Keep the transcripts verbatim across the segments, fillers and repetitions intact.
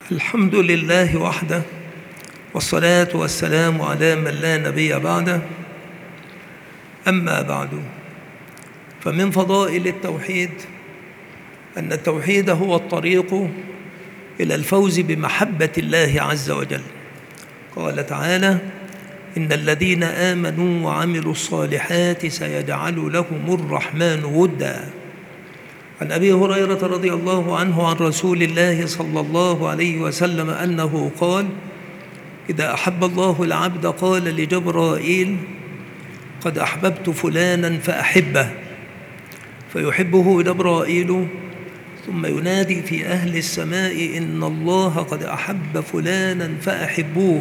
الحمد لله وحده، والصلاة والسلام على من لا نبي بعده. أما بعد، فمن فضائل التوحيد أن التوحيد هو الطريق إلى الفوز بمحبة الله عز وجل. قال تعالى: إن الذين آمنوا وعملوا الصالحات سيجعل لهم الرحمن ودا. عن أبي هريرة رضي الله عنه عن رسول الله صلى الله عليه وسلم أنه قال: إذا أحب الله العبد قال لجبرائيل: قد أحببت فلانا فأحبه، فيحبه جبرائيل، ثم ينادي في أهل السماء: إن الله قد أحب فلانا فأحبوه،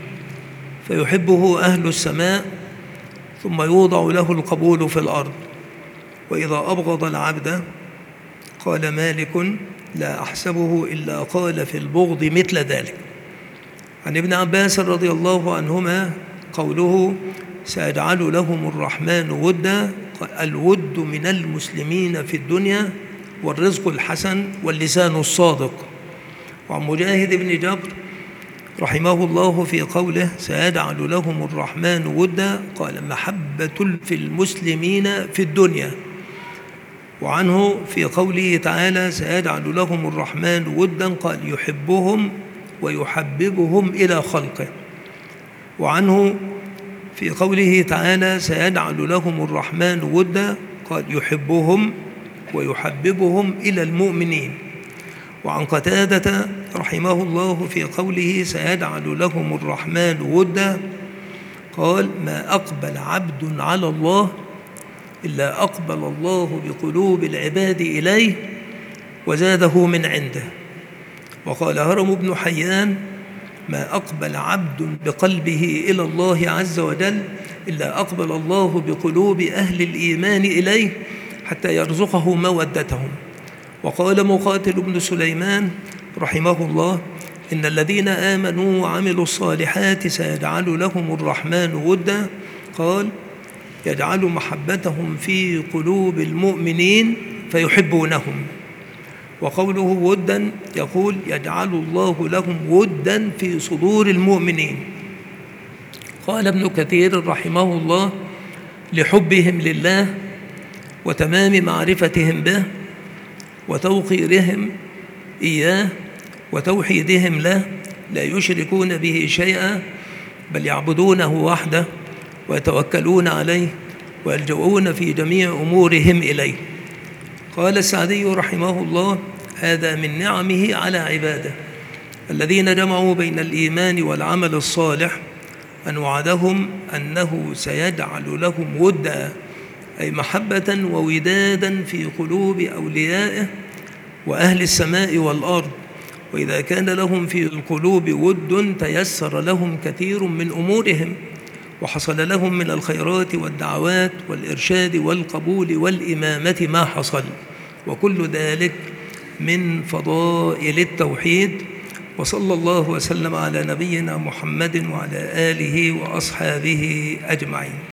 فيحبه أهل السماء، ثم يوضع له القبول في الأرض. وإذا أبغض العبد قال مالك: لا أحسبه إلا قال في البغض مثل ذلك. عن ابن عباس رضي الله عنهما قوله: سيجعل لهم الرحمن ودا، الود من المسلمين في الدنيا والرزق الحسن واللسان الصادق. وعن مجاهد بن جبر رحمه الله في قوله: سيجعل لهم الرحمن ودا، قال: محبة في المسلمين في الدنيا. وعنه في قوله تعالى: سيجعل لهم الرحمن ودا، قال: يحبهم ويحببهم إلى خلقه. وعنه في قوله تعالى: سيجعل لهم الرحمن ودا، قال: يحبهم ويحببهم إلى المؤمنين. وعن قتادة رحمه الله في قوله: سيجعل لهم الرحمن ودا، قال: ما أقبل عبد على الله إلا أقبل الله بقلوب العباد إليه وزاده من عنده. وقال هرم بن حيان: ما أقبل عبد بقلبه إلى الله عز وجل إلا أقبل الله بقلوب أهل الإيمان إليه حتى يرزقه مودتهم. وقال مقاتل بن سليمان رحمه الله: إن الذين آمنوا وعملوا الصالحات سيجعل لهم الرحمن ودا، قال: يجعل محبتهم في قلوب المؤمنين فيحبونهم. وقوله ودا يقول: يجعل الله لهم ودا في صدور المؤمنين. قال ابن كثير رحمه الله: لحبهم لله وتمام معرفتهم به وتوقيرهم إياه وتوحيدهم له، لا يشركون به شيئا، بل يعبدونه وحده ويتوكلون عليه ويلجؤون في جميع أمورهم إليه. قال السعدي رحمه الله: هذا من نعمه على عباده الذين جمعوا بين الإيمان والعمل الصالح، أن وعدهم أنه سيجعل لهم ودا، أي محبة وودادا في قلوب أوليائه وأهل السماء والأرض. وإذا كان لهم في القلوب ود تيسر لهم كثير من أمورهم، وحصل لهم من الخيرات والدعوات والإرشاد والقبول والإمامة ما حصل، وكل ذلك من فضائل التوحيد. وصلى الله وسلم على نبينا محمد وعلى آله وأصحابه أجمعين.